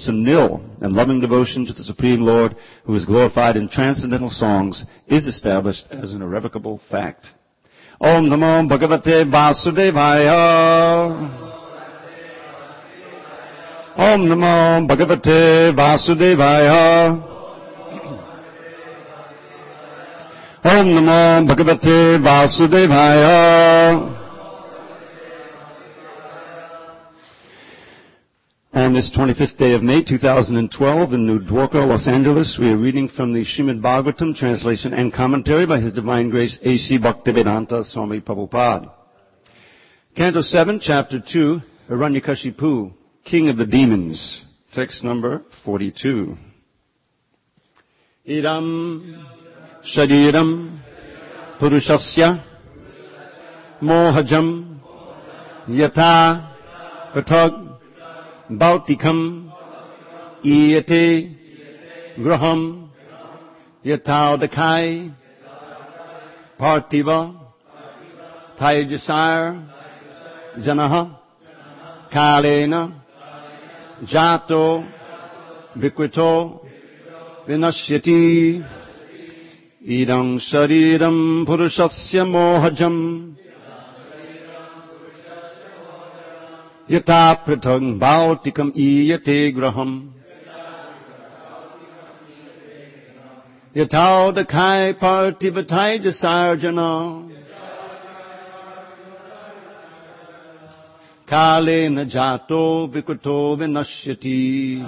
to nil, and loving devotion to the Supreme Lord, who is glorified in transcendental songs, is established as an irrevocable fact. Om Namo Bhagavate Vasudevaya. Om Namo Bhagavate Vasudevaya. Om Namo Bhagavate Vasudevaya. On this 25th day of May 2012 in New Dwarka, Los Angeles, we are reading from the Srimad Bhagavatam, translation and commentary by His Divine Grace A.C. Bhaktivedanta Swami Prabhupada. Canto 7, Chapter 2, Hiranyakashipu, King of the Demons. Text number 42. Idam Shadiram Purushasya Mohajam Yata Patag Bhautikam Iyate Graham Yataudakai Partiva Taijasar Janaha Kalena Jato Vikrito Vinashyati Idam Shariram Purushasya Mohajam Yata Pritang Bhautikam Iyate Graham Yataudakai Partivatai Jasarjana Kalena Jato Vikrito Vinashyati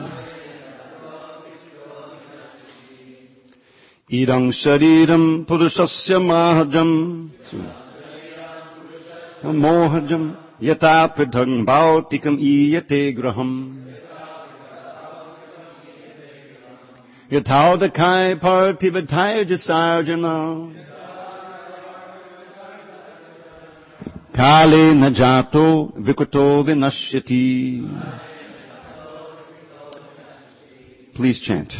Idam Shariram Purushasya Mohajam Yata Pridhang Bhautikam Iyate Graham Yataudakai Partivatai Jasarjana Kale Najato Vikrito Vinashyati. Please chant.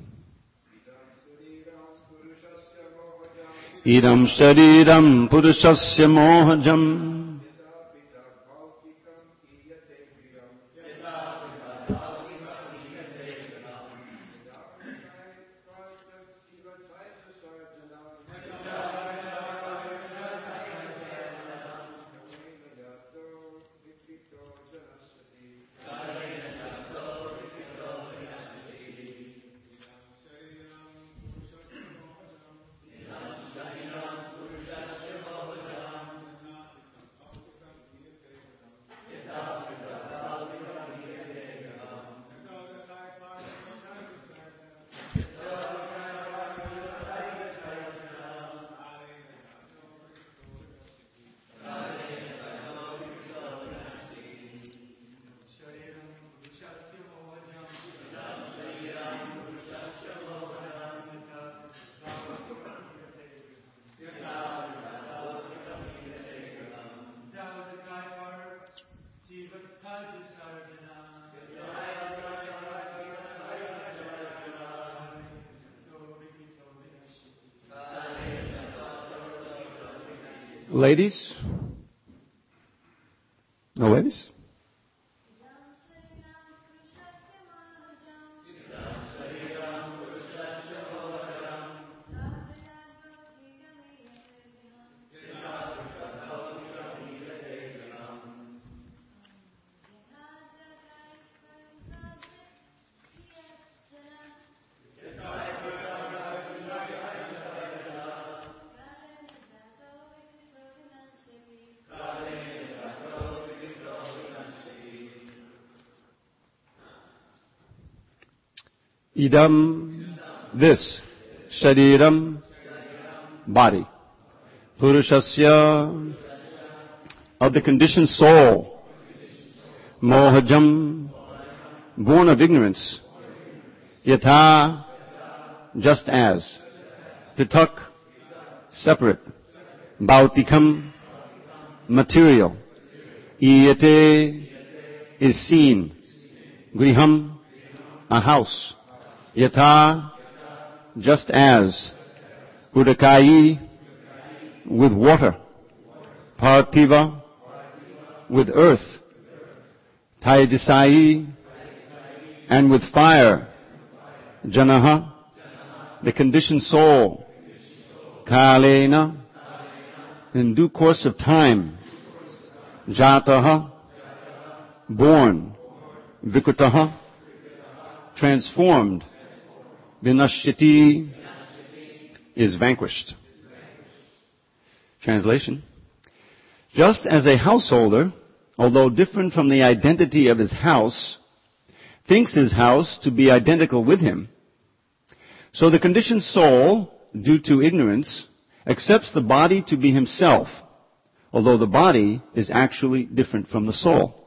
Idam Shariram Purushasya Mohajam Ladies? No ladies? Idam, this, Shariram, body, Purushasya, of the conditioned soul, Mohajam, born of ignorance, Yatha, just as, Pitak, separate, Bhautikam, material, Iyate, is seen, Griham, a house, Yatha, just as, Udakai, with water, Parthiva, with earth, Taijasai, and with fire. Janaha, the conditioned soul. Kalena, in due course of time. Jataha, born. Vikritaha, transformed. Vinashyati, is vanquished. Translation. Just as a householder, although different from the identity of his house, thinks his house to be identical with him, so the conditioned soul, due to ignorance, accepts the body to be himself, although the body is actually different from the soul.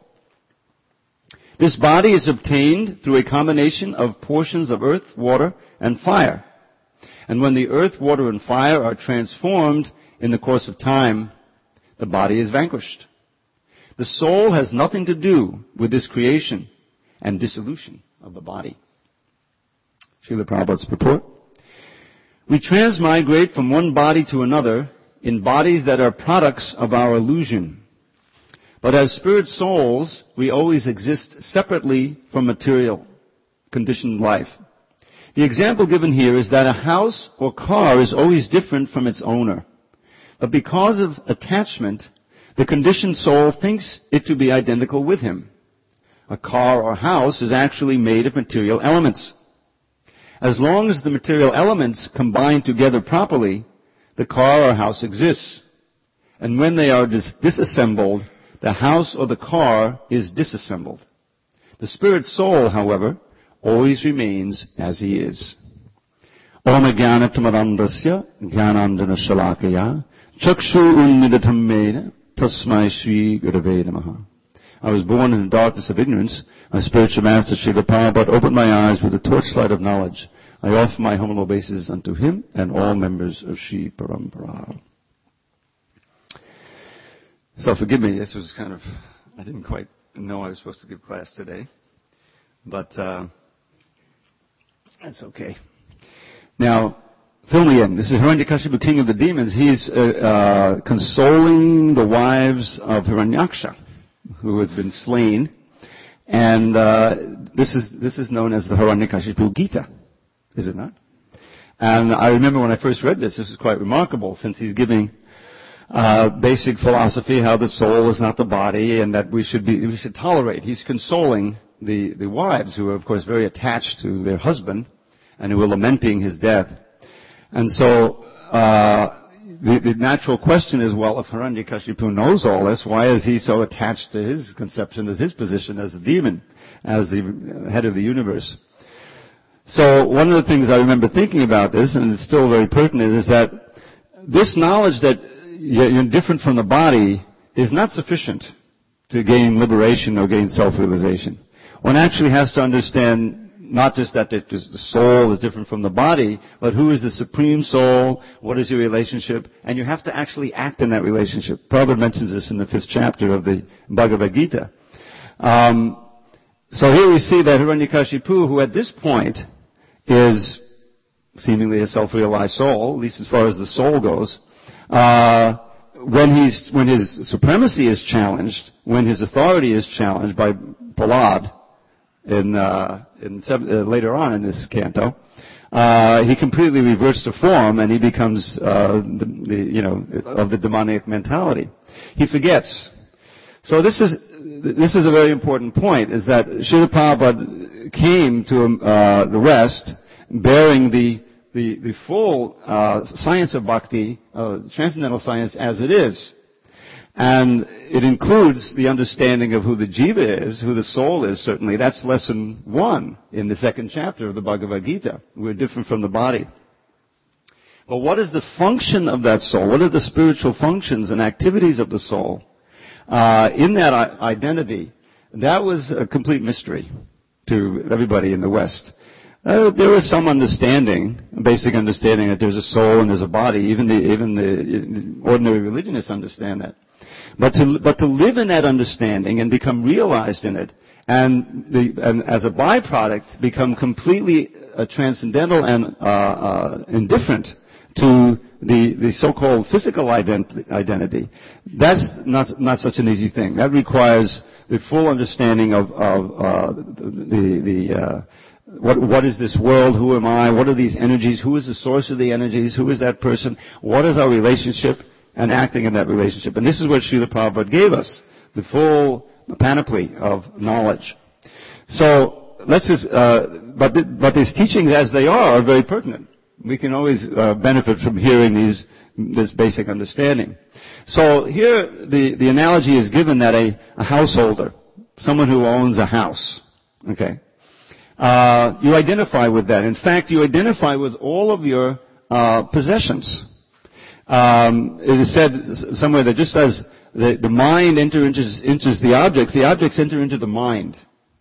This body is obtained through a combination of portions of earth, water, and fire. And when the earth, water, and fire are transformed in the course of time, the body is vanquished. The soul has nothing to do with this creation and dissolution of the body. Srila Prabhupada's purport. We transmigrate from one body to another in bodies that are products of our illusion. But as spirit souls, we always exist separately from material, conditioned life. The example given here is that a house or car is always different from its owner. But because of attachment, the conditioned soul thinks it to be identical with him. A car or house is actually made of material elements. As long as the material elements combine together properly, the car or house exists. And when they are disassembled, the house or the car is disassembled. The spirit soul, however, always remains as he is. Om Jnanatamarandasya Jnanandana Shalakaya Chakshu Unmidatam Mena Tasmai Shri Gurave Namaha. I was born in the darkness of ignorance. My spiritual master Srila Prabhupada opened my eyes with the torchlight of knowledge. I offer my humble obeisances unto him and all members of Shri Parampara. So forgive me, this was I didn't quite know I was supposed to give class today. But that's okay. Now, fill me in. This is Hiranyakashipu, king of the demons. He's consoling the wives of Hiranyaksha, who has been slain. And this is known as the Hiranyakashipu Gita, is it not? And I remember when I first read this was quite remarkable, since he's giving basic philosophy, how the soul is not the body, and that we should tolerate. He's consoling the wives, who are of course very attached to their husband, and who are lamenting his death. And so the natural question is, well, if Hiranyakashipu knows all this, why is he so attached to his conception, as his position as a demon, as the head of the universe? So one of the things I remember thinking about this, and it's still very pertinent, is that this knowledge that you're different from the body is not sufficient to gain liberation or gain self-realization. One actually has to understand not just that the soul is different from the body, but who is the supreme soul, what is your relationship, and you have to actually act in that relationship. Prabhupada mentions this in the 5th chapter of the Bhagavad Gita. So here we see that Hiranyakashipu, who at this point is seemingly a self-realized soul, at least as far as the soul goes, when his supremacy is challenged, when his authority is challenged by Prahlad later on in this canto, he completely reverts to form, and he becomes of the demonic mentality. He forgets. So this is a very important point, is that Srila Prabhupada came to the West bearing the full science of bhakti, transcendental science as it is. And it includes the understanding of who the jiva is, who the soul is, certainly. That's lesson 1 in the 2nd chapter of the Bhagavad Gita. We're different from the body. But what is the function of that soul? What are the spiritual functions and activities of the soul in that identity? That was a complete mystery to everybody in the West. There was some understanding, basic understanding, that there's a soul and there's a body. Even the ordinary religionists understand that. But to live in that understanding and become realized in it, and as a byproduct become completely transcendental and indifferent to the so-called physical identity, that's not such an easy thing. That requires the full understanding of what is this world? Who am I? What are these energies? Who is the source of the energies? Who is that person? What is our relationship? And acting in that relationship. And this is what Srila Prabhupada gave us, the full panoply of knowledge. So let's just, but these teachings as they are very pertinent. We can always benefit from hearing this basic understanding. So here the analogy is given that a householder, someone who owns a house, okay, you identify with that. In fact, you identify with all of your possessions. It is said somewhere that just as the mind enters the objects enter into the mind.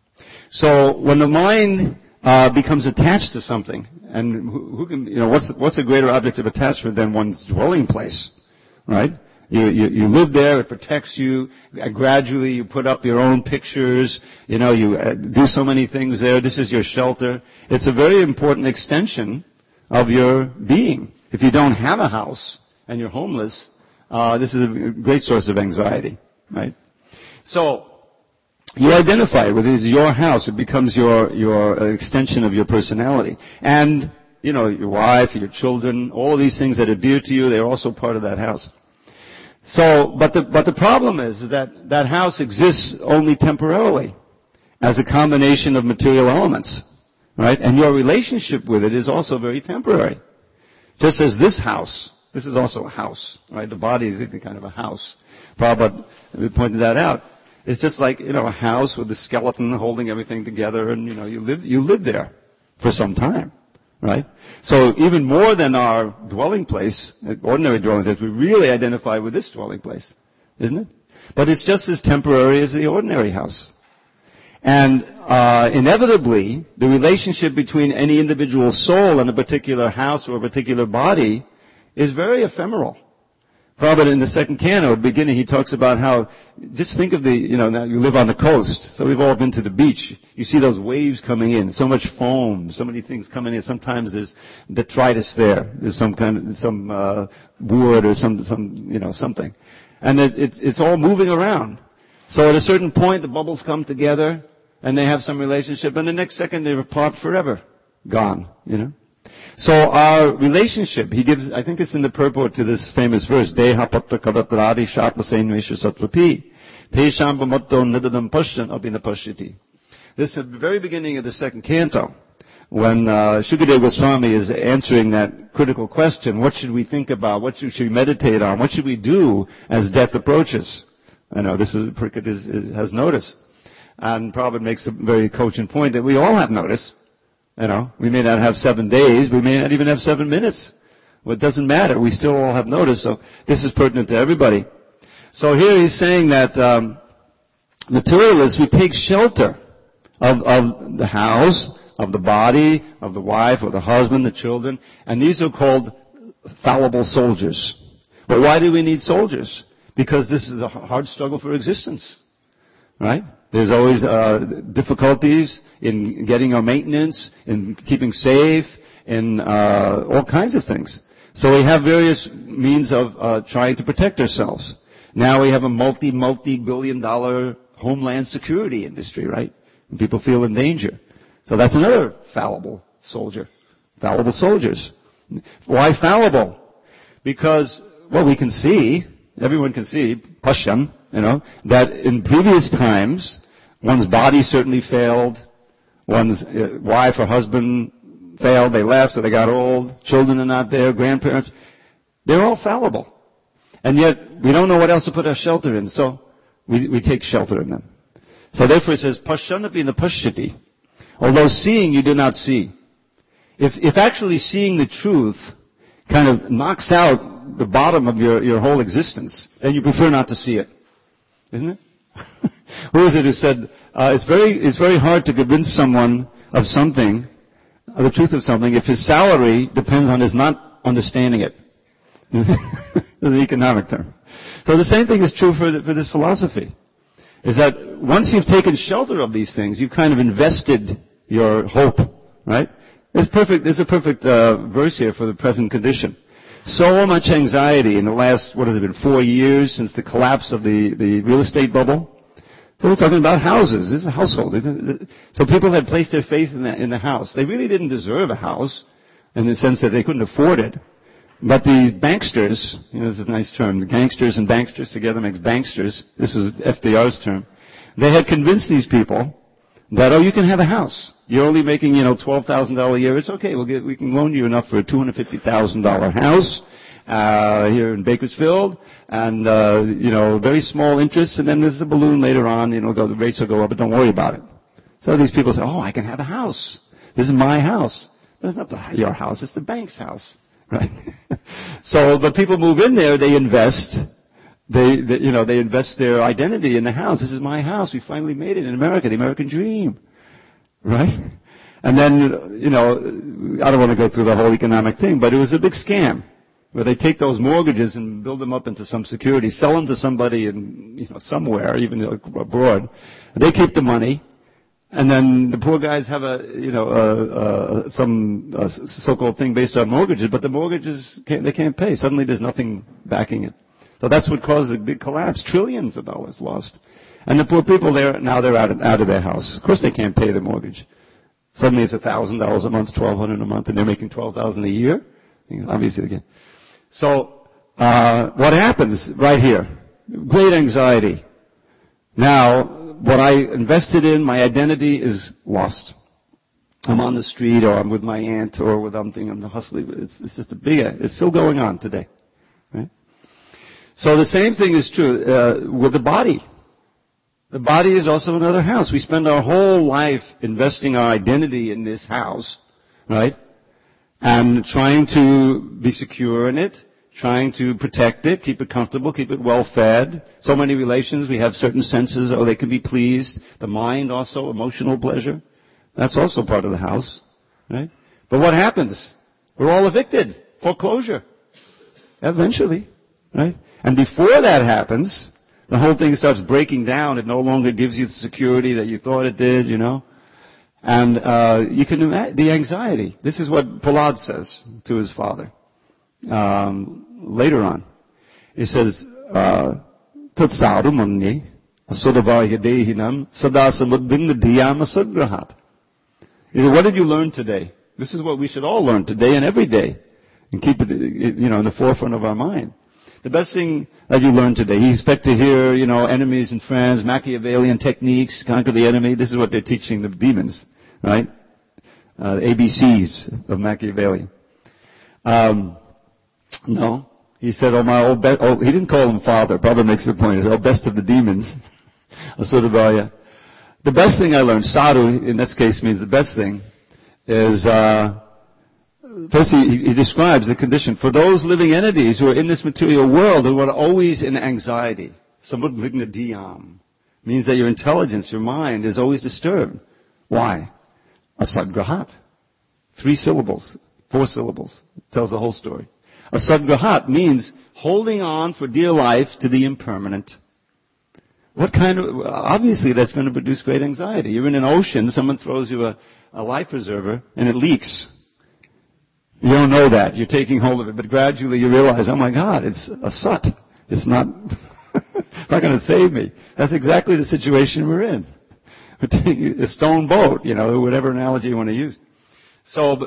So when the mind becomes attached to something, and who can, what's a greater object of attachment than one's dwelling place, right? You live there, it protects you. Gradually you put up your own pictures, you do so many things there. This is your shelter. It's a very important extension of your being. If you don't have a house and you're homeless, this is a great source of anxiety, right? So you identify with it as your house. It becomes your extension of your personality. And, your wife, your children, all of these things that are dear to you, they're also part of that house. So, but the problem is that house exists only temporarily as a combination of material elements, right? And your relationship with it is also very temporary. Just as this house, this is also a house, right? The body is kind of a house. Prabhupada pointed that out. It's just like, a house with a skeleton holding everything together, and, you live there for some time, right? So even more than our dwelling place, ordinary dwelling place, we really identify with this dwelling place, isn't it? But it's just as temporary as the ordinary house. And inevitably, the relationship between any individual soul and a particular house or a particular body is very ephemeral. Prabhupada in the second canto, at the beginning, he talks about how, just think of now you live on the coast, so we've all been to the beach. You see those waves coming in, so much foam, so many things coming in. Sometimes there's detritus there. There's some wood or something. And it's all moving around. So at a certain point, the bubbles come together, and they have some relationship, and the next second they're apart forever. Gone, So our relationship, he gives, I think it's in the purport to this famous verse, Deha patta kavatradi shatvasenvesha satvapi, Tesham vamatto nidadam pashyan abhina pashyati. This is at the very beginning of the second canto, when Shukadeva Goswami is answering that critical question, what should we think about, what should we meditate on, what should we do as death approaches? I know this is, Pariksit has notice. And Prabhupada makes a very cogent point that we all have notice. We may not have 7 days, we may not even have 7 minutes. Well, it doesn't matter. We still all have notice, so this is pertinent to everybody. So here he's saying that materialists, we take shelter of the house, of the body, of the wife, or the husband, the children, and these are called fallible soldiers. But why do we need soldiers? Because this is a hard struggle for existence, right? There's always difficulties in getting our maintenance, in keeping safe, in all kinds of things. So we have various means of trying to protect ourselves. Now we have a multi-billion-dollar homeland security industry, right? And people feel in danger. So that's another fallible soldier. Fallible soldiers. Why fallible? Because, we can see, everyone can see, Pashyan, that in previous times, one's body certainly failed, one's wife or husband failed, they left, so they got old, children are not there, grandparents. They're all fallible. And yet, we don't know what else to put our shelter in, so we take shelter in them. So therefore it says, Pashyanapi na pashyati. Although seeing, you do not see. If actually seeing the truth kind of knocks out the bottom of your whole existence, then you prefer not to see it. Isn't it? Who is it who said, it's very hard to convince someone of something, of the truth of something, if his salary depends on his not understanding it. The economic term. So the same thing is true for this philosophy. Is that once you've taken shelter of these things, you've kind of invested your hope, right? There's a perfect verse here for the present condition. So much anxiety in the last, 4 years since the collapse of the real estate bubble. So we're talking about houses. This is a household. So people had placed their faith in the house. They really didn't deserve a house in the sense that they couldn't afford it. But the banksters, this is a nice term, the gangsters and banksters together makes banksters. This was FDR's term. They had convinced these people that, you can have a house. You're only making, $12,000 a year. It's okay. We can loan you enough for a $250,000 house, here in Bakersfield, and, very small interest, and then there's a balloon later on, the rates will go up, but don't worry about it. So these people say, I can have a house. This is my house. But it's not your house, it's the bank's house. Right? So, but people move in there, they invest. They invest their identity in the house. This is my house. We finally made it in America, the American dream. Right? And then, I don't want to go through the whole economic thing, but it was a big scam where they take those mortgages and build them up into some security, sell them to somebody in, somewhere, even abroad. They keep the money. And then the poor guys have some so-called thing based on mortgages, but the mortgages they can't pay. Suddenly there's nothing backing it. So that's what caused the big collapse. Trillions of dollars lost. And the poor people they're out of their house. Of course they can't pay the mortgage. Suddenly it's $1,000 a month, $1,200 a month, and they're making $12,000 a year. Obviously again. So, what happens right here? Great anxiety. Now, what I invested in, my identity is lost. I'm on the street, or I'm with my aunt, or with something, I'm hustling. It's just it's still going on today. Right? So the same thing is true with the body. The body is also another house. We spend our whole life investing our identity in this house, right? And trying to be secure in it, trying to protect it, keep it comfortable, keep it well fed. So many relations, we have certain senses, they can be pleased. The mind also, emotional pleasure. That's also part of the house, right? But what happens? We're all evicted. Foreclosure. Eventually, right? And before that happens, the whole thing starts breaking down. It no longer gives you the security that you thought it did, And you can imagine the anxiety. This is what Prahlad says to his father. Later on, he says, Tatsaru manye asudavaya dehinam sadasamudbinna diyama sagrahat. He said, what did you learn today? This is what we should all learn today and every day. And keep it, in the forefront of our mind. The best thing that you learn today, you expect to hear, enemies and friends, Machiavellian techniques, conquer the enemy. This is what they're teaching the demons, right? ABCs of Machiavelli. No. He said, he didn't call him father. Prabhupada makes the point. He said, best of the demons. Asudavaya. The best thing I learned, sadhu, in this case means the best thing, is, first he describes the condition. For those living entities who are in this material world, who are always in anxiety. Samudvigna diyam. Means that your intelligence, your mind, is always disturbed. Why? Asadgrahat. 3 syllables. 4 syllables. It tells the whole story. Asadgrahat means holding on for dear life to the impermanent. Obviously that's going to produce great anxiety. You're in an ocean, someone throws you a life preserver, and it leaks. You don't know that. You're taking hold of it, but gradually you realize, oh my God, it's a sut. It's not going to save me. That's exactly the situation we're in. We're taking a stone boat, whatever analogy you want to use. So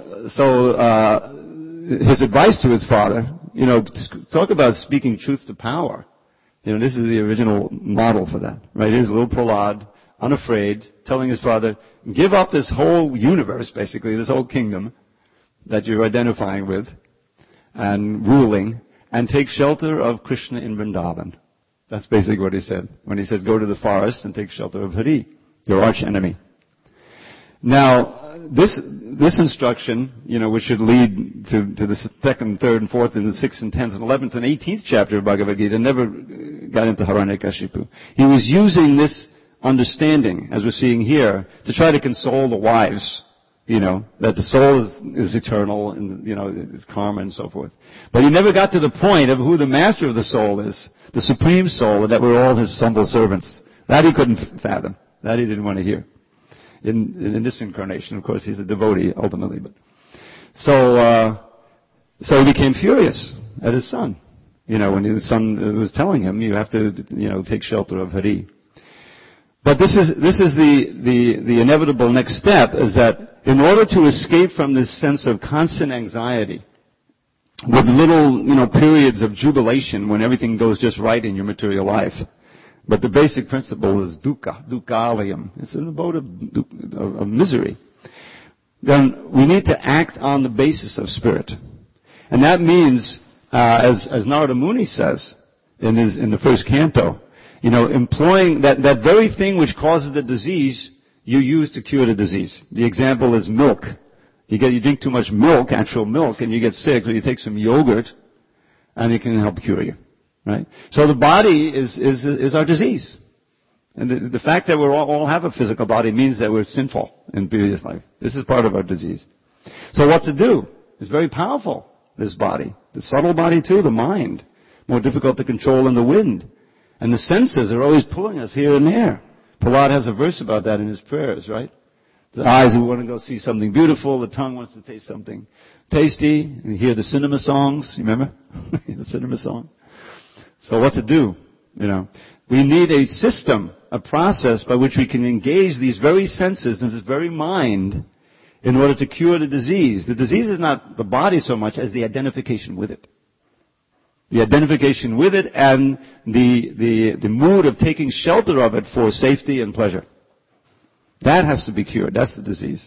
his advice to his father, talk about speaking truth to power. This is the original model for that, right? Here's little Prahlad, unafraid, telling his father, give up this whole universe, basically, this whole kingdom that you're identifying with and ruling, and take shelter of Krishna in Vrindavan. That's basically what he said. When he says, go to the forest and take shelter of Hari, your arch enemy. Now, this instruction, which should lead to the 2nd, 3rd, and 4th, and the 6th, and 10th, and 11th, and 18th chapter of Bhagavad Gita, never got into Hiranyakashipu. He was using this understanding, as we're seeing here, to try to console the wives, that the soul is eternal, and, it's karma and so forth. But he never got to the point of who the master of the soul is, the supreme soul, and that we're all his humble servants. That he couldn't fathom. That he didn't want to hear. In this incarnation, of course, he's a devotee ultimately. But so he became furious at his son. When his son was telling him, you have to, take shelter of Hari. But this is the inevitable next step, is that in order to escape from this sense of constant anxiety, with little, periods of jubilation when everything goes just right in your material life. But the basic principle is dukkha-aliam. It's an abode of misery. Then we need to act on the basis of spirit. And that means, as Narada Muni says in the first canto, employing that very thing which causes the disease, you use to cure the disease. The example is milk. You drink too much milk, actual milk, and you get sick, so you take some yogurt, and it can help cure you. Right? So the body is our disease. And the fact that we all have a physical body means that we're sinful in previous life. This is part of our disease. So what to do? It's very powerful, this body. The subtle body too, the mind. More difficult to control than the wind. And the senses are always pulling us here and there. Prahlad has a verse about that in his prayers, right? The eyes, we want to go see something beautiful. The tongue wants to taste something tasty. You hear the cinema songs. You remember? The cinema song. So what to do? We need a system, a process by which we can engage these very senses and this very mind in order to cure the disease. The disease is not the body so much as the identification with it. The identification with it and the mood of taking shelter of it for safety and pleasure. That has to be cured. That's the disease.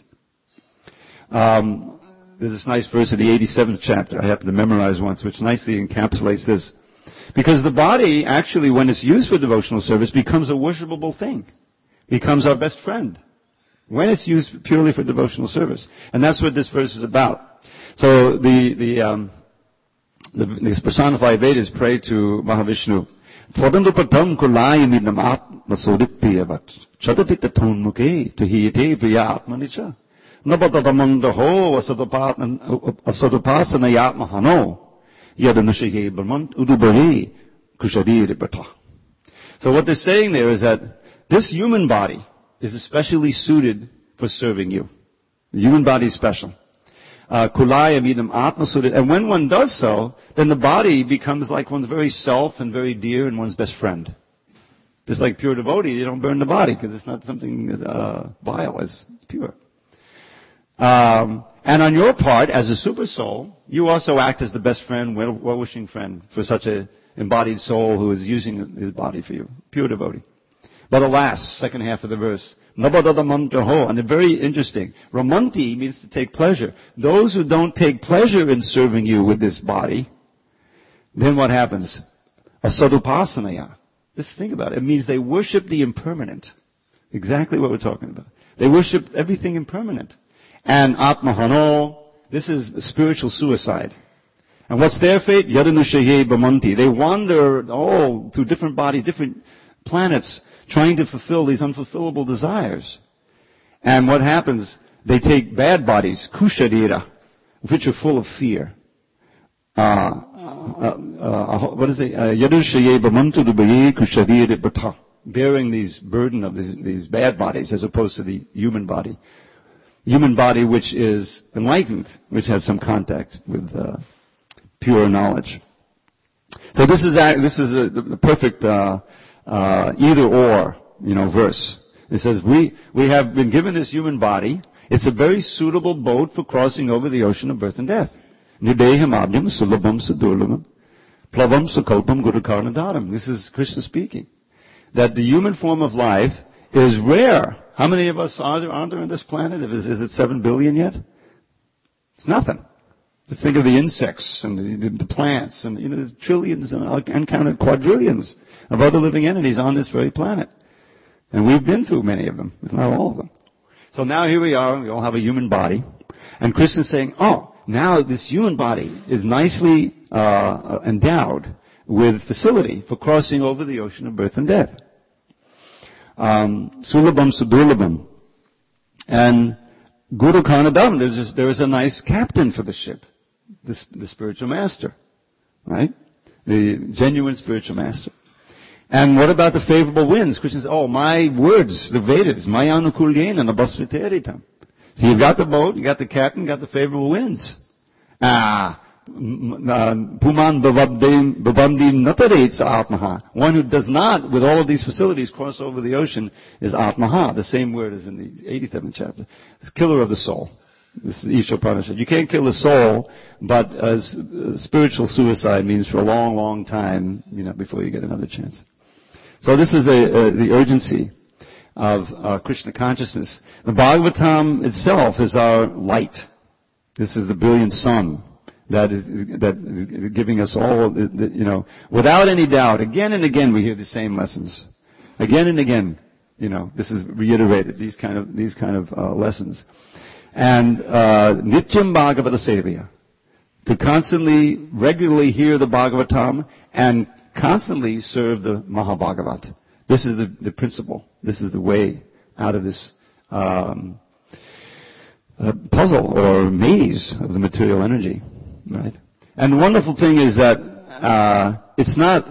There's this nice verse in the 87th chapter I happened to memorize once, which nicely encapsulates this. Because the body, actually, when it's used for devotional service, becomes a worshipable thing. Becomes our best friend. When it's used purely for devotional service. And that's what this verse is about. So the personified Vedas pray to Mahavishnu. Tvadandupatam kulai midam atma sodipriyavat. Chadati taton mukhe tuhiyate priya atmanicha. Nabadadamandaho asatupasana yatmahano. Yadanushaye brahmant udubare kusharire bata. So what they're saying there is that this human body is especially suited for serving you. The human body is special. Kulaya midam atma suited. And when one does so, then the body becomes like one's very self and very dear and one's best friend. Just like pure devotee, you don't burn the body because it's not something vile, it's pure. And on your part, as a super soul, you also act as the best friend, well-wishing friend for such an embodied soul who is using his body for you. Pure devotee. But alas, second half of the verse, Nabadadamantaho, and very interesting. Ramanti means to take pleasure. Those who don't take pleasure in serving you with this body, then what happens? Asadupasanaya. Just think about it. It means they worship the impermanent. Exactly what we're talking about. They worship everything impermanent. And Atmahano, this is spiritual suicide. And what's their fate? Yadanushaye Bhamanti. They wander all through different bodies, different planets, trying to fulfill these unfulfillable desires. And what happens? They take bad bodies, Kusharira, which are full of fear. What is it? Yadanushaye Bhamantu Dubaye Kusharira Bata. Bearing these burden of these bad bodies as opposed to the human body. Human body which is enlightened, which has some contact with pure knowledge. So this is the perfect either or, verse. It says we have been given this human body. It's a very suitable boat for crossing over the ocean of birth and death. Nideham abhyam sulabham sudurlabham plavam sukalpam gurukarnadaram. This is Krishna speaking. That the human form of life is rare. How many of us are there on this planet? Is it 7 billion yet? It's nothing. Just think of the insects and the plants and, there's trillions and uncounted quadrillions of other living entities on this very planet. And we've been through many of them, if not all of them. So now here we are, we all have a human body. And Krishna's saying, now this human body is nicely endowed with facility for crossing over the ocean of birth and death. Sulabham Sudurlabham. And Guru Karnadam, there is a nice captain for the ship, the spiritual master, right? The genuine spiritual master. And what about the favorable winds? Krishna says, my words, the Vedas, Maya Anukulyena Nabhasviteritam. So you've got the boat, you got the captain, you got the favorable winds. Puman Bhavandim Nataretsa Atmaha. One who does not, with all of these facilities, cross over the ocean is Atmaha, the same word as in the 87th chapter. It's killer of the soul. This is Isha Upanishad. You can't kill the soul, but spiritual suicide means for a long, long time, before you get another chance. So this is the urgency of Krishna consciousness. The Bhagavatam itself is our light. This is the brilliant sun that is giving us all, without any doubt. Again and again we hear the same lessons. Again and again, this is reiterated. These kind of lessons. And Nityam Bhagavata Sevaya, to constantly, regularly hear the Bhagavatam and constantly serve the Mahabhagavat. This is the principle. This is the way out of this puzzle or maze of the material energy, right? And the wonderful thing is that it's not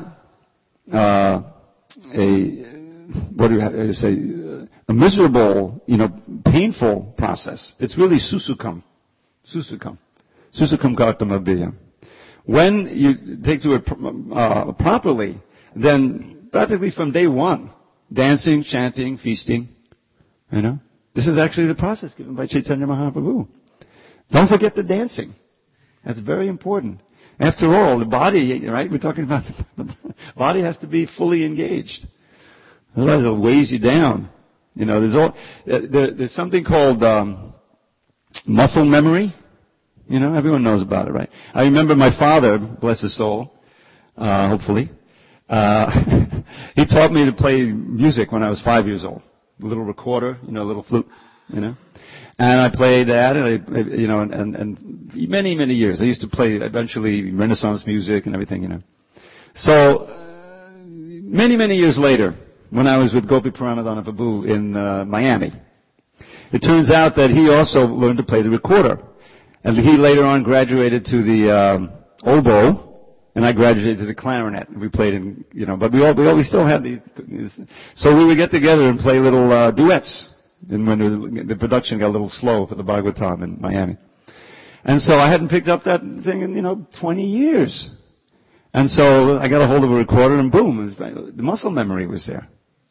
a miserable, painful process. It's really susukam kartamabhyam. When you take to it properly, then practically from day one, dancing, chanting, feasting, this is actually the process given by Chaitanya Mahaprabhu. Don't forget the dancing. That's very important. After all, the body, right? We're talking about the body has to be fully engaged. Otherwise it weighs you down. There's something called muscle memory. Everyone knows about it, right? I remember my father, bless his soul, hopefully, he taught me to play music when I was 5 years old. A little recorder, a little flute, And I played that, and many, many years. I used to play eventually Renaissance music and everything, So, many, many years later, when I was with Gopi Paranadhana Prabhu in Miami, it turns out that he also learned to play the recorder. And he later on graduated to the oboe, and I graduated to the clarinet. We played in, but we still had these. So we would get together and play little duets. And when the production got a little slow for the Bhagavatam in Miami. And so I hadn't picked up that thing in, 20 years. And so I got a hold of a recorder and boom, the muscle memory was there.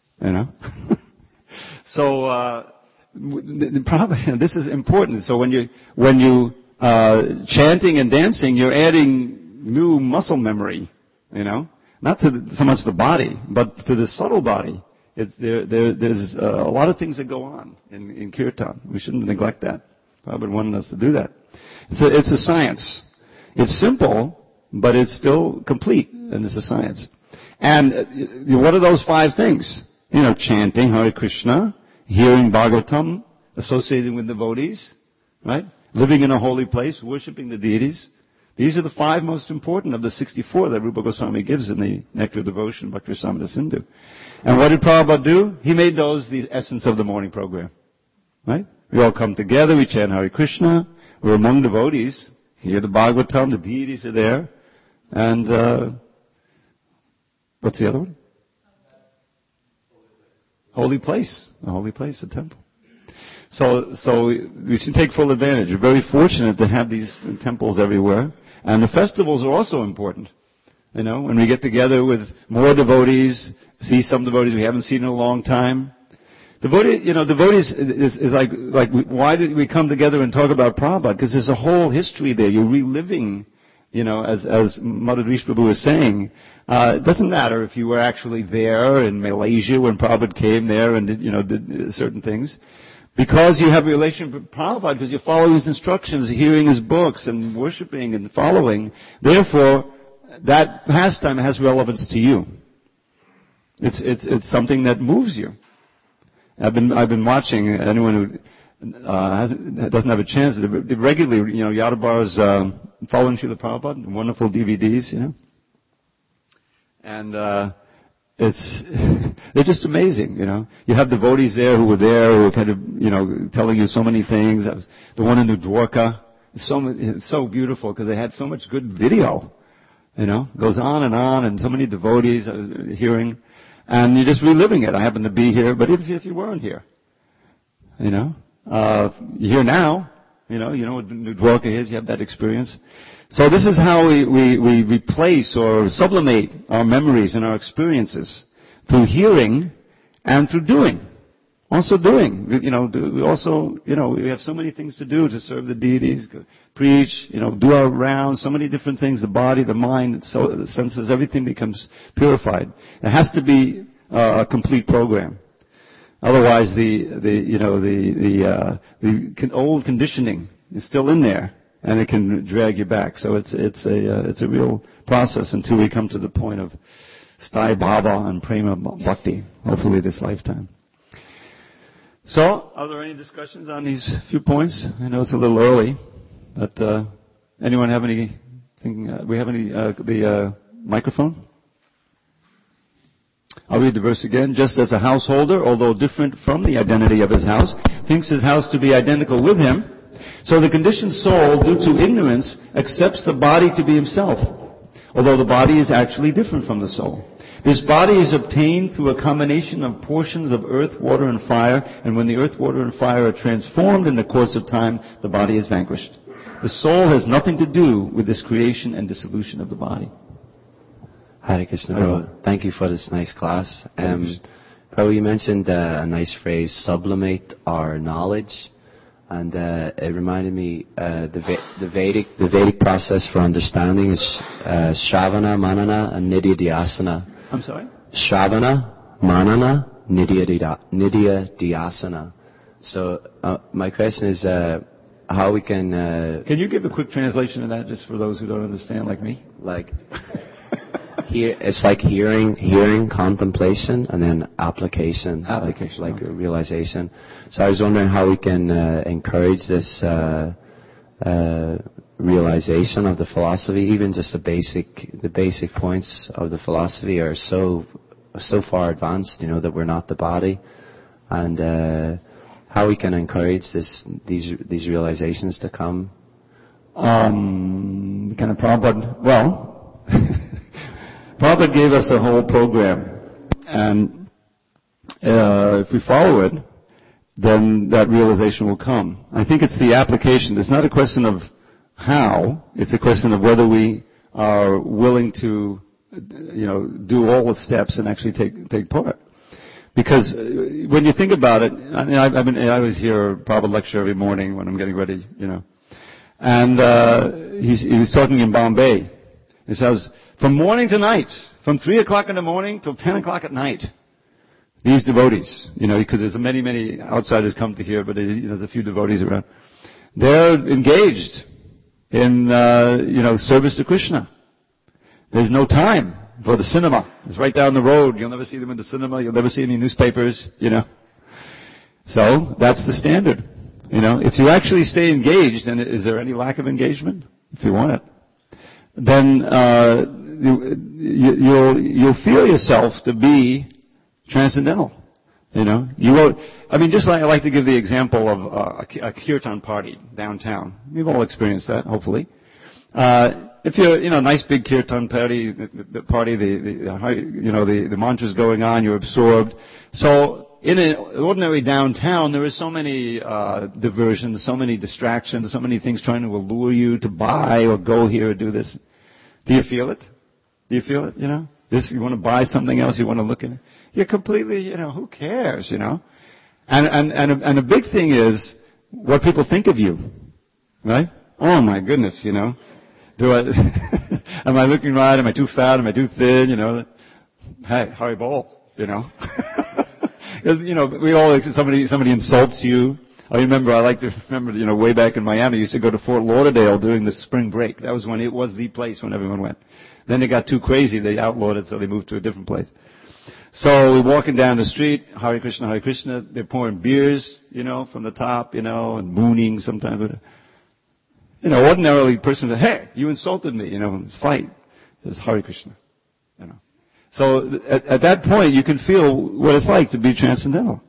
So, the problem, this is important. So when you chanting and dancing, you're adding new muscle memory, not to so much the body, but to the subtle body. There's a lot of things that go on in kirtan. We shouldn't neglect that. Prabhupada wanted us to do that. It's a science. It's simple, but it's still complete, and it's a science. And what are those 5 things? Chanting Hare Krishna, hearing Bhagavatam, associating with devotees, right? Living in a holy place, worshipping the deities. These are the 5 most important of the 64 that Rupa Goswami gives in the Nectar of Devotion, Bhakti-rasamrita Sindhu. And what did Prabhupada do? He made those the essence of the morning program, right? We all come together, we chant Hare Krishna, we're among devotees, hear the Bhagavatam, the deities are there, and what's the other one? Holy place. The holy place, the temple. So we should take full advantage. We're very fortunate to have these temples everywhere. And the festivals are also important. When we get together with more devotees, see some devotees we haven't seen in a long time. Devotees is like, why did we come together and talk about Prabhupada? Because there's a whole history there. You're reliving, as Mother Rishi Prabhu was saying. It doesn't matter if you were actually there in Malaysia when Prabhupada came there and did certain things. Because you have a relationship with Prabhupada, because you're following his instructions, hearing his books, and worshiping and following, therefore, that pastime has relevance to you. It's something that moves you. I've been watching anyone who doesn't have a chance. They regularly, Yadabar's following Srila Prabhupada, wonderful DVDs, and they're just amazing, You have devotees there who were there, who were kind of, telling you so many things. The one in New Dwarka, it's so beautiful because they had so much good video, goes on, and so many devotees hearing, and you're just reliving it. I happen to be here, but if you weren't here, you're here now, You know what New Dwarka is? You have that experience. So this is how we replace or sublimate our memories and our experiences through hearing and through doing. Also doing. We have so many things to do to serve the deities, preach, do our rounds, so many different things, the body, the mind, the senses, everything becomes purified. It has to be a complete program. Otherwise, the old conditioning is still in there, and it can drag you back. So it's a real process until we come to the point of Sthaya Bhava and Prema Bhakti, hopefully this lifetime. So, are there any discussions on these few points? I know it's a little early, but anyone have anything? We have the microphone? I'll read the verse again. Just as a householder, although different from the identity of his house, thinks his house to be identical with him, so the conditioned soul, due to ignorance, accepts the body to be himself, although the body is actually different from the soul. This body is obtained through a combination of portions of earth, water, and fire, and when the earth, water, and fire are transformed in the course of time, the body is vanquished. The soul has nothing to do with this creation and dissolution of the body. Hare Krishna, Prabhu. Thank you for this nice class. Prabhu, you mentioned a nice phrase, sublimate our knowledge, and it reminded me the Vedic process for understanding is Shravana, Manana, and Nididhyasana. I'm sorry? Shravana, Manana, Nididhyasana. So my question is how we can... Can you give a quick translation of that just for those who don't understand like me? It's like hearing, contemplation, and then application. Like realization. So I was wondering how we can encourage this realization of the philosophy. Even just the basic points of the philosophy are so far advanced, that we're not the body, and how we can encourage these realizations to come. Kind of Prabhupada. Well. Prabhupada gave us a whole program, and if we follow it, then that realization will come. I think it's the application. It's not a question of how, it's a question of whether we are willing to, do all the steps and actually take part. Because when you think about it, I always hear Prabhupada lecture every morning when I'm getting ready, and he was talking in Bombay. He says, from morning to night, from 3 o'clock in the morning till 10 o'clock at night, these devotees, because there's many outsiders come to here, but there's a few devotees around. They're engaged in, service to Krishna. There's no time for the cinema. It's right down the road. You'll never see them in the cinema. You'll never see any newspapers, So, that's the standard. If you actually stay engaged, and is there any lack of engagement? If you want it. Then you'll feel yourself to be transcendental. Just like I like to give the example of a kirtan party downtown. We've all experienced that, hopefully. If you're, a nice big kirtan party, the mantra's going on, you're absorbed. So in an ordinary downtown, there are so many diversions, so many distractions, so many things trying to allure you to buy or go here or do this. Do you feel it? You want to buy something else, you want to look at it. You're completely, who cares, And a big thing is what people think of you, right? Oh my goodness, am I looking right? Am I too fat? Am I too thin? Hey, Haribol, we all, somebody insults you. I like to remember, way back in Miami, I used to go to Fort Lauderdale during the spring break. That was when it was the place when everyone went. Then it got too crazy, they outlawed it, so they moved to a different place. So we're walking down the street, Hare Krishna, they're pouring beers, from the top, and mooning sometimes. Ordinarily, the person says, hey, you insulted me, fight. It says Hare Krishna, So at that point, you can feel what it's like to be transcendental,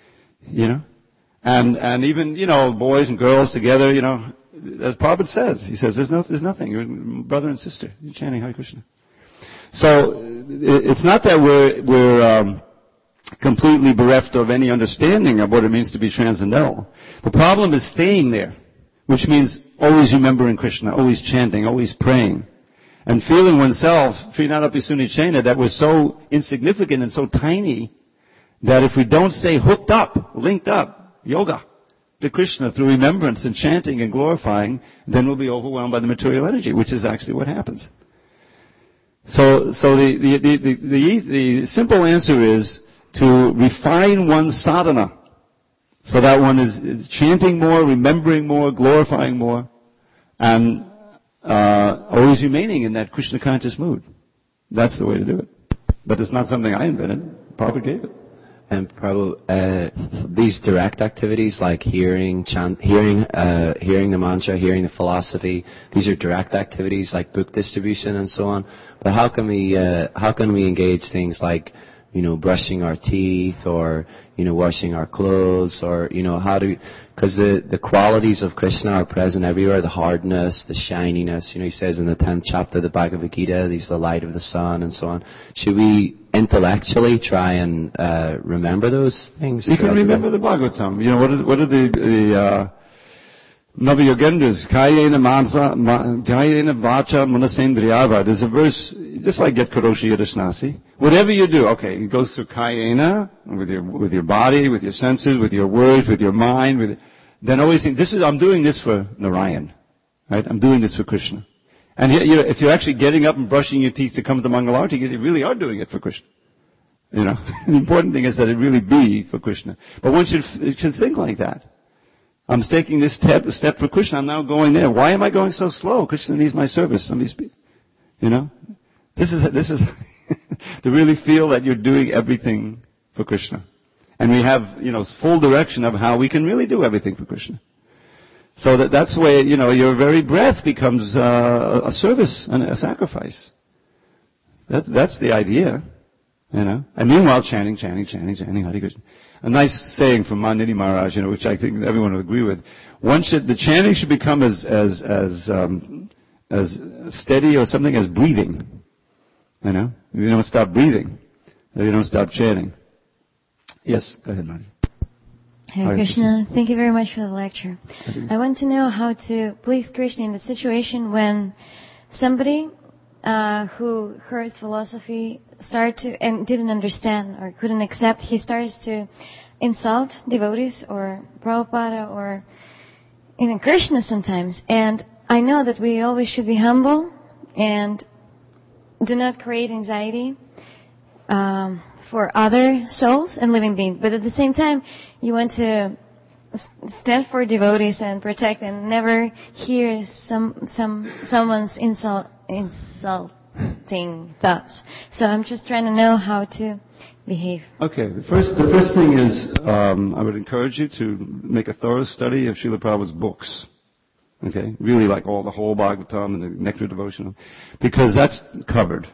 And even, boys and girls together, as Prabhupada says, he says, there's nothing. You're brother and sister. You're chanting Hare Krishna. So, it's not that we're completely bereft of any understanding of what it means to be transcendental. The problem is staying there. which means always remembering Krishna, always chanting, always praying, and feeling oneself, Srinadapisuni that we're so insignificant and so tiny that if we don't stay hooked up, linked up, yoga, to Krishna through remembrance and chanting and glorifying, then we'll be overwhelmed by the material energy, which is actually what happens. So the simple answer is to refine one's sadhana, so that one is chanting more, remembering more, glorifying more, and always remaining in that Krishna conscious mood. That's the way to do it. But it's not something I invented. Prabhupada gave it. And these direct activities like hearing the mantra, hearing the philosophy, these are direct activities like book distribution and so on. But how can we engage things like, brushing our teeth or, washing our clothes or, because the qualities of Krishna are present everywhere, the hardness, the shininess, he says in the 10th chapter of the Bhagavad Gita, he's the light of the sun and so on. Should we intellectually try and remember those things? You can remember the Bhagavatam. What are the Navayogendras, Kayena Vacha Manasendriyava. There's a verse, just like Get Karoshi Yadashnasi. Whatever you do, okay, it goes through Kayena, with your body, with your senses, with your words, with your mind, then always think, I'm doing this for Narayan. Right? I'm doing this for Krishna. And if you're actually getting up and brushing your teeth to come to Mangalarti, you really are doing it for Krishna. The important thing is that it really be for Krishna. But one should think like that. I'm taking this step for Krishna. I'm now going there. Why am I going so slow? Krishna needs my service. This is to really feel that you're doing everything for Krishna. And we have, full direction of how we can really do everything for Krishna. So that's the way, your very breath becomes a service and a sacrifice. That's the idea, And meanwhile, chanting, Hare Krishna. A nice saying from Manini Maharaj, which I think everyone will agree with. The chanting should become as steady or something as breathing. You don't stop breathing, you don't stop chanting. Yes, go ahead, Marty. Hare Krishna, thank you very much for the lecture. I want to know how to please Krishna in the situation when somebody who heard philosophy and didn't understand or couldn't accept, he starts to insult devotees or Prabhupada or even Krishna sometimes. And I know that we always should be humble and do not create anxiety for other souls and living beings. But at the same time, you want to stand for devotees and protect and never hear someone's insulting thoughts. So I'm just trying to know how to behave. Okay, the first thing is I would encourage you to make a thorough study of Srila Prabhupada's books. Okay, really like the whole Bhagavatam and the Nectar Devotional, because that's covered.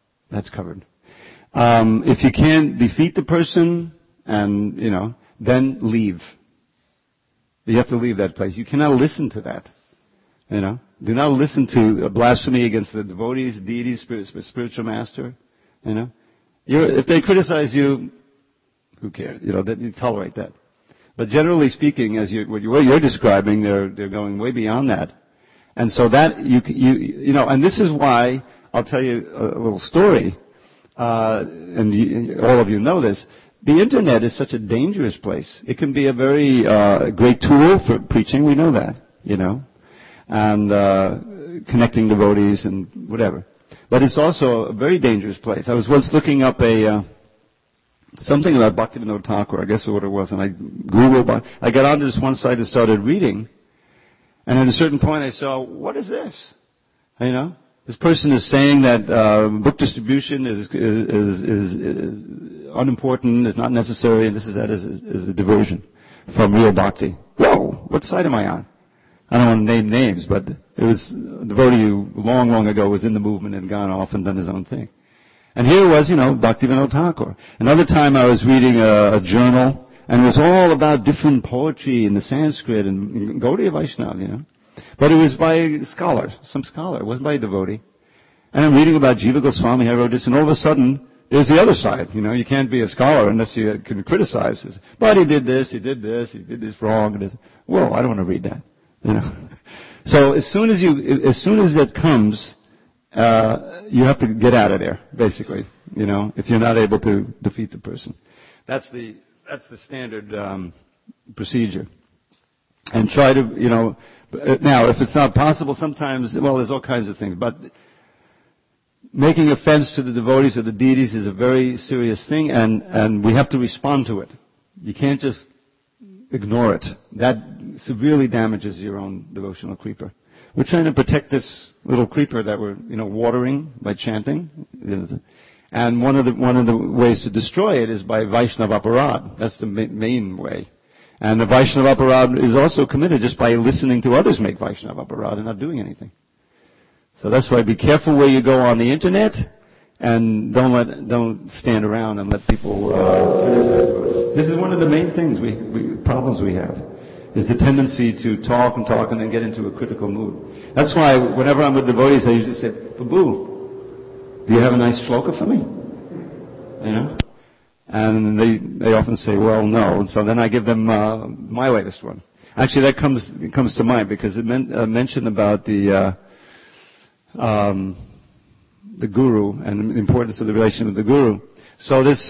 If you can't defeat the person, and then leave. You have to leave that place. You cannot listen to that. Do not listen to a blasphemy against the devotees, deities, spiritual master. If they criticize you, who cares? That you tolerate that. But generally speaking, what you're describing, they're going way beyond that. And so that and this is why I'll tell you a little story. And all of you know this. The internet is such a dangerous place. It can be a very great tool for preaching. We know that, and connecting devotees and whatever. But it's also a very dangerous place. I was once looking up something about Bhaktivinoda Thakur, I guess what it was, and I got onto this one site and started reading, and at a certain point I saw, what is this? This person is saying that book distribution is unimportant, is not necessary, and this is a diversion from real bhakti. Whoa, what site am I on? I don't want to name names, but it was a devotee who long, long ago was in the movement and gone off and done his own thing. And here was, Bhaktivinoda Thakur. Another time I was reading a journal, and it was all about different poetry in the Sanskrit and Gaudiya Vaishnava, But it was by some scholar. It wasn't by a devotee. And I'm reading about Jiva Goswami, I wrote this, and all of a sudden, there's the other side. You can't be a scholar unless you can criticize. But he did this wrong. Well, I don't want to read that. So as soon as it comes, you have to get out of there, basically. If you're not able to defeat the person, that's the standard procedure. And try to, now if it's not possible, sometimes, there's all kinds of things, but making offense to the devotees or the deities is a very serious thing, and we have to respond to it. You can't just ignore it. That severely damages your own devotional creeper. We're trying to protect this little creeper that we're, watering by chanting. And one of the ways to destroy it is by Vaishnava Aparad. That's the main way. And the Vaishnava Aparad is also committed just by listening to others make Vaishnava Aparad and not doing anything. So that's why be careful where you go on the internet, and don't stand around and let people criticize. This is one of the main things problems we have, is the tendency to talk and then get into a critical mood. That's why whenever I'm with devotees, I usually say, Prabhu, do you have a nice shloka for me? And they often say, well, no. And so then I give them my latest one. Actually, that comes to mind because it mentioned about the guru and the importance of the relation with the guru. So this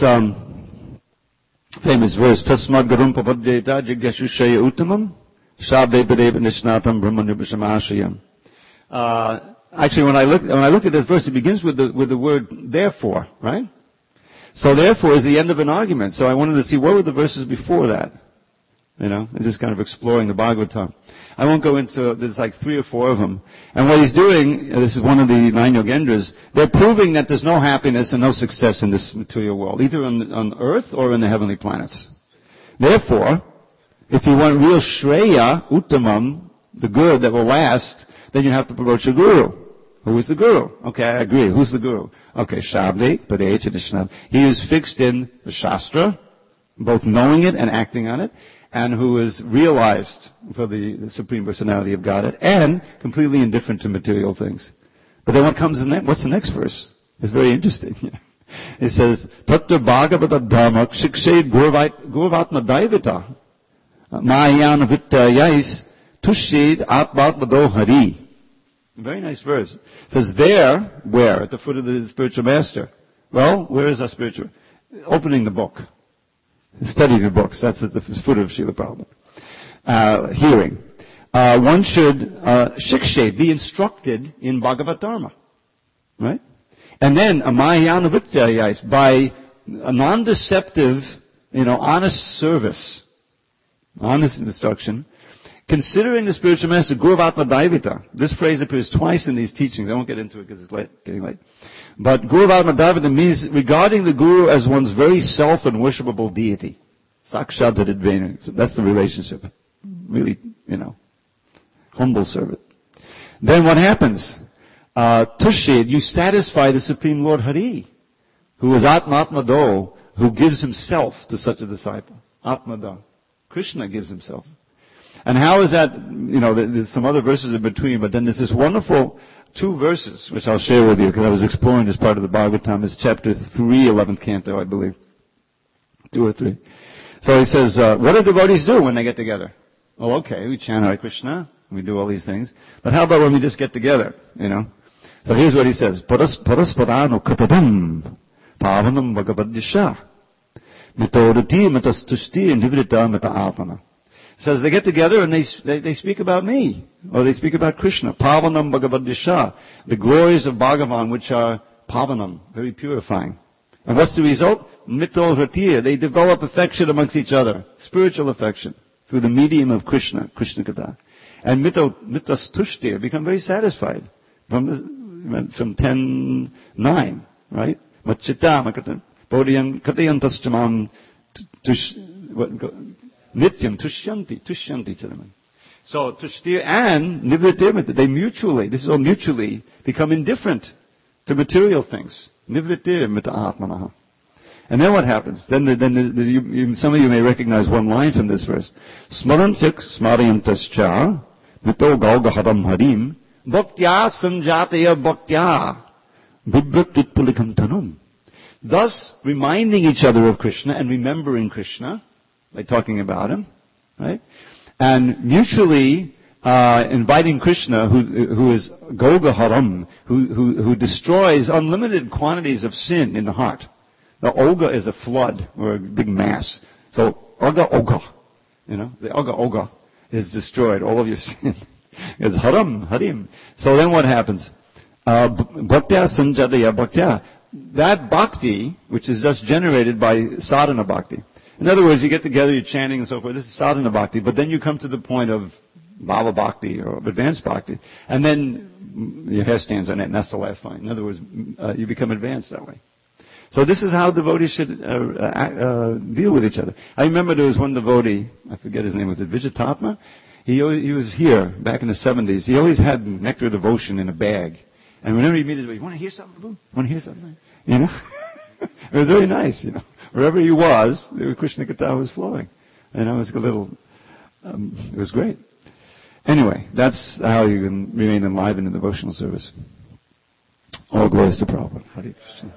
famous verse, Tasmad Garum Papadyeta Jigyashushaya Uttamam Shabde Padeva Nishnatam Brahmanubhishamashayam. Actually, when I looked at this verse, it begins with the word therefore, right? So therefore is the end of an argument. So I wanted to see what were the verses before that. And just kind of exploring the Bhagavatam. I won't go into, there's like 3 or 4 of them. And what he's doing, this is one of the 9 Yogendras, they're proving that there's no happiness and no success in this material world, either on earth or in the heavenly planets. Therefore, if you want real Shreya, Uttamam, the good that will last, then you have to approach a guru. Who is the guru? Okay, I agree. Who's the guru? Okay, Shabde, Padej, Adishnab. He is fixed in the Shastra, both knowing it and acting on it, and who is realized for the Supreme Personality of Godhead, and completely indifferent to material things. But then what comes in next? What's the next verse? It's very interesting. It says, Tattva Bhagavata Dhamma Shikshed Gurvatma Daivita Mahayana Vittayais Tushid Atmatmado Hari. Very nice verse. It says, there, where? At the foot of the spiritual master. Well, where is our spiritual? Opening the book. Study the books. That's at the foot of Srila Prabhupada. Hearing. One should, shikshe, be instructed in Bhagavad Dharma. Right? And then, a Mahayana Vittayais, by a non-deceptive, honest service, honest instruction, considering the spiritual master, Guruvatma Daivita. This phrase appears twice in these teachings. I won't get into it because it's getting late. But Guruvatma Daivita means regarding the guru as one's very self and worshipable deity. Sakshat Advena. So that's the relationship. Really, humble servant. Then what happens? Tushid, you satisfy the Supreme Lord Hari, who is Atmatmado, who gives himself to such a disciple. Atmada. Krishna gives himself. And how is that, there's some other verses in between, but then there's this wonderful 2 verses, which I'll share with you, because I was exploring this part of the Bhagavatam. It's chapter 3, 11th canto, I believe. 2 or 3. So he says, what do devotees do when they get together? Well, okay, we chant Hare Krishna, we do all these things, but how about when we just get together, So here's what he says, Parasparano Kapadam, Pavanam Bhagavaddisha, Mitodati Matastushti Nivrita Mata Apana. Says they get together and they speak about me, or they speak about Krishna. Pavanam Bhagavaddisha, the glories of Bhagavan, which are pavanam, very purifying. And what's the result? Mitto Hritir, they develop affection amongst each other, spiritual affection, through the medium of Krishna Katha. And Mittas Tushtir, become very satisfied from 10:9, right? Machita Makatan, Bodhyan Katayantas Chamam Nityam, Tushyanti Charaman. So, Tushtir and Nivritir, they mutually, this is all mutually, become indifferent to material things. Nivritir Mita Atmanaha. And then what happens? Then some of you may recognize one line from this verse. Smarantik smarayantascha mito gaugahadam harim bhaktya sanjataya bhaktya vibhratitpulikam tanum. Thus, reminding each other of Krishna and remembering Krishna, by talking about him, right? And mutually inviting Krishna, who is Goga Haram, who destroys unlimited quantities of sin in the heart. The Oga is a flood or a big mass. So Oga, the Oga is destroyed. All of your sin is Harim. So then what happens? Bhaktya Sanjadaya Bhaktya. That bhakti, which is just generated by sadhana bhakti. In other words, you get together, you're chanting and so forth. This is sadhana bhakti. But then you come to the point of bhava bhakti or advanced bhakti. And then your hair stands on it, and that's the last line. In other words, you become advanced that way. So this is how devotees should deal with each other. I remember there was one devotee, I forget his name, was it Vijatatma? He was here back in the 70s. He always had nectar devotion in a bag. And whenever he meets, you want to hear something, Prabhu? Want to hear something? It was very nice, Wherever he was, the Krishna Katha was flowing. And I was a little, it was great. Anyway, that's how you can remain enlivened in devotional service. All glories to Prabhupada. Hare Krishna.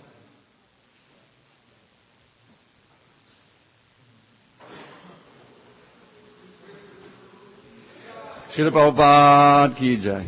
Srila Prabhupada ki jai.